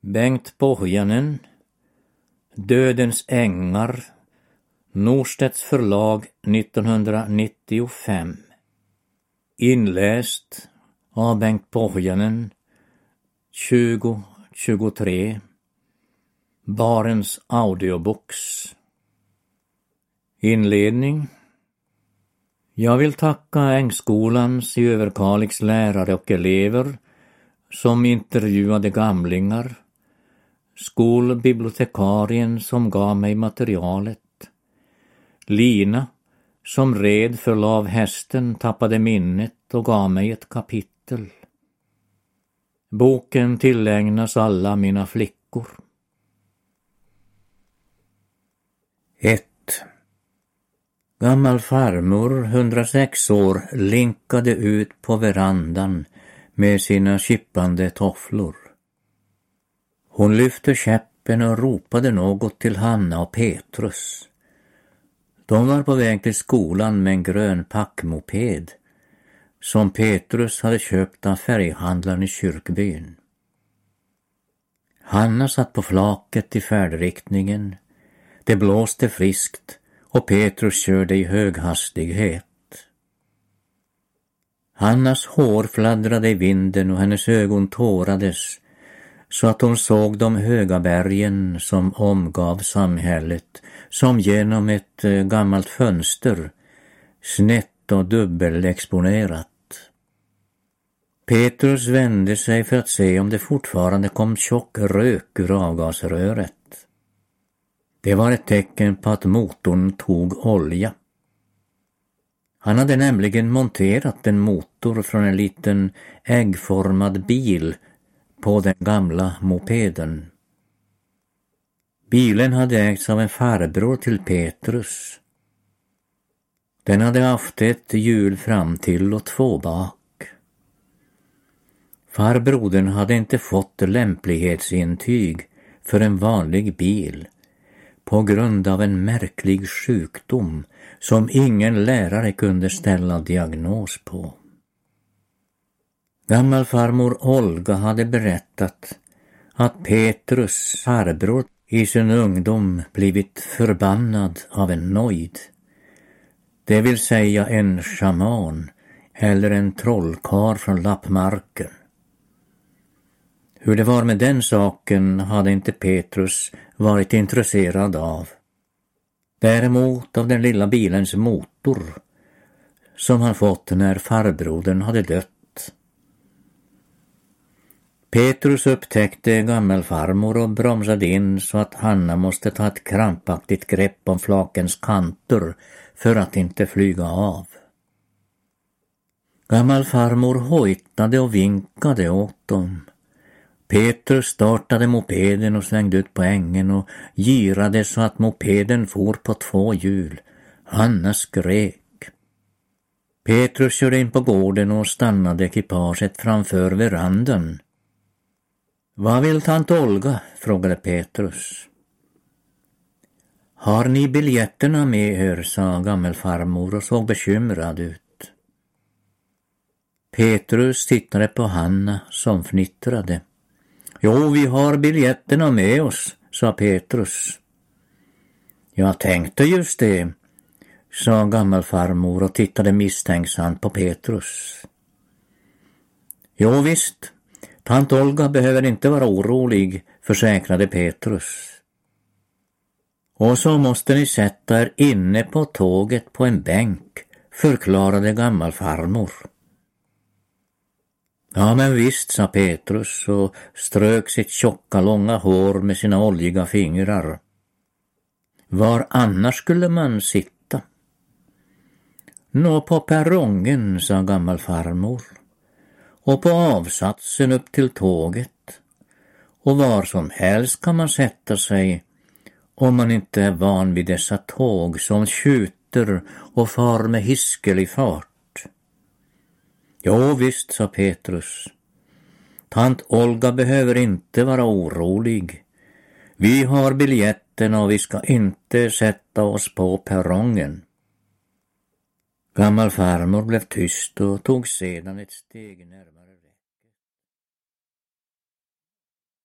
Bengt Pohjanen, Dödens ängar, Norstedts förlag 1995. Inläst av Bengt Pohjanen 2023. Barens Audiobooks. Inledning. Jag vill tacka Ängskolans i Överkalix lärare och elever som intervjuade gamlingar, skolbibliotekarien som gav mig materialet, Lina som red för lavhästen, tappade minnet och gav mig ett kapitel. Boken tillägnas alla mina flickor. 1. Gammal farmor, 106 år, linkade ut på verandan med sina kippande tofflor. Hon lyfte käppen och ropade något till Hanna och Petrus. De var på väg till skolan med en grön packmoped som Petrus hade köpt av färghandlaren i kyrkbyn. Hanna satt på flaket i färdriktningen. Det blåste friskt och Petrus körde i hög hastighet. Hannas hår fladdrade i vinden och hennes ögon tårades så att hon såg de höga bergen som omgav samhället som genom ett gammalt fönster, snett och dubbelexponerat. Petrus vände sig för att se om det fortfarande kom tjock rök ur avgasröret. Det var ett tecken på att motorn tog olja. Han hade nämligen monterat en motor från en liten äggformad bil på den gamla mopeden. Bilen hade ägts av en farbror till Petrus. Den hade haft ett hjul fram till och 2 bak. Farbrodern hade inte fått lämplighetsintyg för en vanlig bil på grund av en märklig sjukdom som ingen lärare kunde ställa diagnos på. Gammalfarmor Olga hade berättat att Petrus farbror i sin ungdom blivit förbannad av en nojd, det vill säga en shaman eller en trollkarl från lappmarken. Hur det var med den saken hade inte Petrus varit intresserad av. Däremot av den lilla bilens motor som han fått när farbrodern hade dött. Petrus upptäckte gammelfarmor och bromsade in så att Hanna måste ta ett krampaktigt grepp om flakens kanter för att inte flyga av. Gammalfarmor hojtade och vinkade åt dem. Petrus startade mopeden och svängde ut på ängen och girade så att mopeden for på 2 hjul. Hanna skrek. Petrus körde in på gården och stannade ekipaget framför verandan. Vad vill tant Olga? Frågade Petrus. Har ni biljetterna med er? Sa gammelfarmor och såg bekymrad ut. Petrus tittade på Hanna som fnittrade. Jo, vi har biljetterna med oss, sa Petrus. Jag tänkte just det, sa gammelfarmor och tittade misstänksamt på Petrus. Jo visst, tant Olga behöver inte vara orolig, försäkrade Petrus. Och så måste ni sätta er inne på tåget på en bänk, förklarade gammalfarmor. Ja men visst, sa Petrus och strök sitt tjocka långa hår med sina oljiga fingrar. Var annars skulle man sitta? Nå på perrongen, sa gammalfarmor. Och på avsatsen upp till tåget. Och var som helst kan man sätta sig om man inte är van vid dessa tåg som tjuter och far med hiskelig fart. Jo visst, sa Petrus. Tant Olga behöver inte vara orolig. Vi har biljetterna och vi ska inte sätta oss på perrongen. Gammalfarmor blev tyst och tog sedan ett steg närmare.